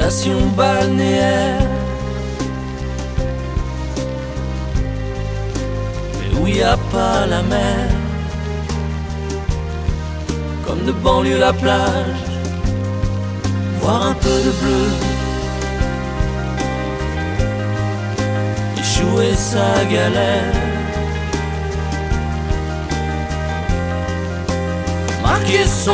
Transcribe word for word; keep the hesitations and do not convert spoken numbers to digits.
station balnéaire, mais où y a pas la mer. Comme de banlieue la plage, voir un peu de bleu, échouer sa galère, marquer son